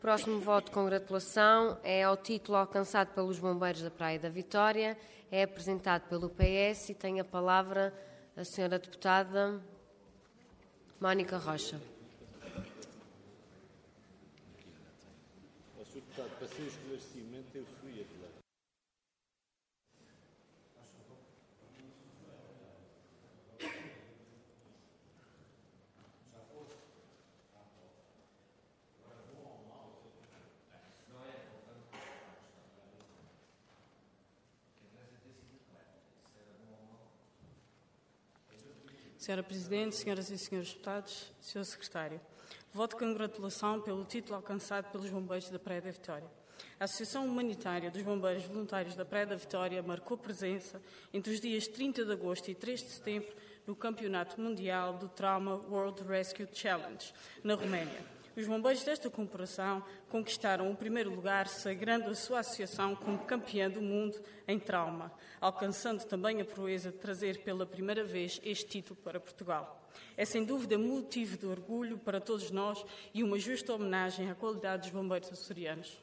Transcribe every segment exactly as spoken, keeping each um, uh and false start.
O próximo voto de congratulação é ao título alcançado pelos Bombeiros da Praia da Vitória. É apresentado pelo P S e tem a palavra a senhora deputada Mónica Rocha. O senhor Deputado, para ser esclarecimento, eu fui a falar. Senhora Presidente, senhoras e senhores deputados, senhor Secretário, voto de congratulação pelo título alcançado pelos Bombeiros da Praia da Vitória. A Associação Humanitária dos Bombeiros Voluntários da Praia da Vitória marcou presença entre os dias trinta de agosto e três de setembro no Campeonato Mundial do Trauma World Rescue Challenge, na Roménia. Os bombeiros desta corporação conquistaram o primeiro lugar, sagrando a sua associação como campeã do mundo em trauma, alcançando também a proeza de trazer pela primeira vez este título para Portugal. É sem dúvida motivo de orgulho para todos nós e uma justa homenagem à qualidade dos bombeiros açorianos.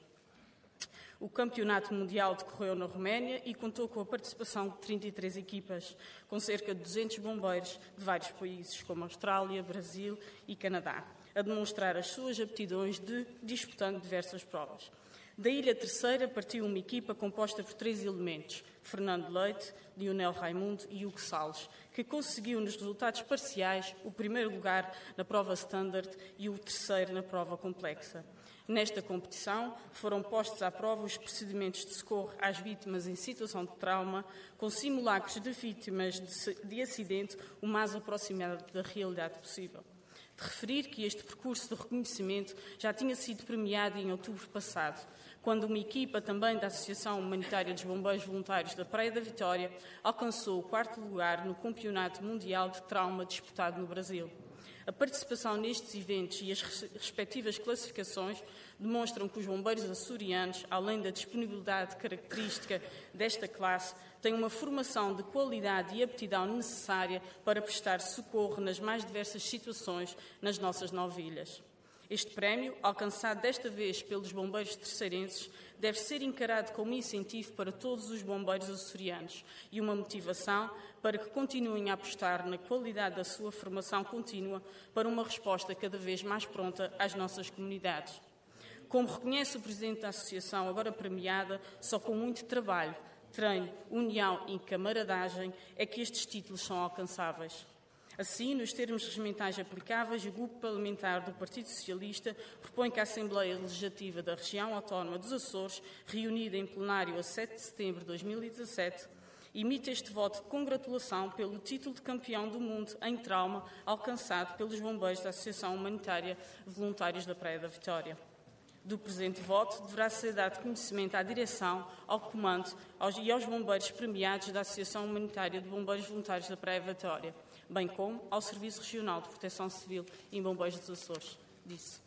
O Campeonato Mundial decorreu na Roménia e contou com a participação de trinta e três equipas, com cerca de duzentos bombeiros de vários países, como Austrália, Brasil e Canadá, a demonstrar as suas aptidões de disputando diversas provas. Da Ilha Terceira partiu uma equipa composta por três elementos, Fernando Leite, Lionel Raimundo e Hugo Salles, que conseguiu nos resultados parciais o primeiro lugar na prova standard e o terceiro na prova complexa. Nesta competição foram postos à prova os procedimentos de socorro às vítimas em situação de trauma, com simulacros de vítimas de, de acidente o mais aproximado da realidade possível. De referir que este percurso de reconhecimento já tinha sido premiado em outubro passado, quando uma equipa também da Associação Humanitária dos Bombeiros Voluntários da Praia da Vitória alcançou o quarto lugar no Campeonato Mundial de Trauma disputado no Brasil. A participação nestes eventos e as respectivas classificações demonstram que os bombeiros açorianos, além da disponibilidade característica desta classe, têm uma formação de qualidade e aptidão necessária para prestar socorro nas mais diversas situações nas nossas nove ilhas. Este prémio, alcançado desta vez pelos bombeiros terceirenses, deve ser encarado como incentivo para todos os bombeiros açorianos e uma motivação para que continuem a apostar na qualidade da sua formação contínua para uma resposta cada vez mais pronta às nossas comunidades. Como reconhece o Presidente da Associação, agora premiada, só com muito trabalho, treino, união e camaradagem é que estes títulos são alcançáveis. Assim, nos termos regimentais aplicáveis, o Grupo Parlamentar do Partido Socialista propõe que a Assembleia Legislativa da Região Autónoma dos Açores, reunida em plenário a sete de setembro de dois mil e dezassete, emita este voto de congratulação pelo título de campeão do mundo em trauma alcançado pelos bombeiros da Associação Humanitária Voluntários da Praia da Vitória. Do presente voto deverá ser dado conhecimento à direção, ao comando aos, e aos bombeiros premiados da Associação Humanitária de Bombeiros Voluntários da Praia da Vitória, bem como ao Serviço Regional de Proteção Civil em Bombeiros dos Açores. Disse.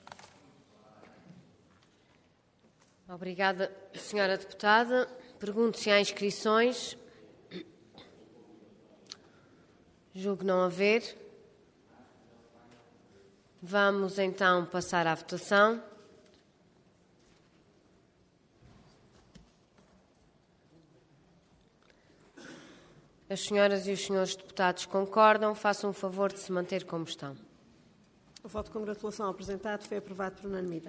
Obrigada, senhora deputada. Pergunto se há inscrições. Julgo não haver. Vamos então passar à votação. As senhoras e os senhores deputados concordam, façam o favor de se manter como estão. O voto de congratulação apresentado foi aprovado por unanimidade.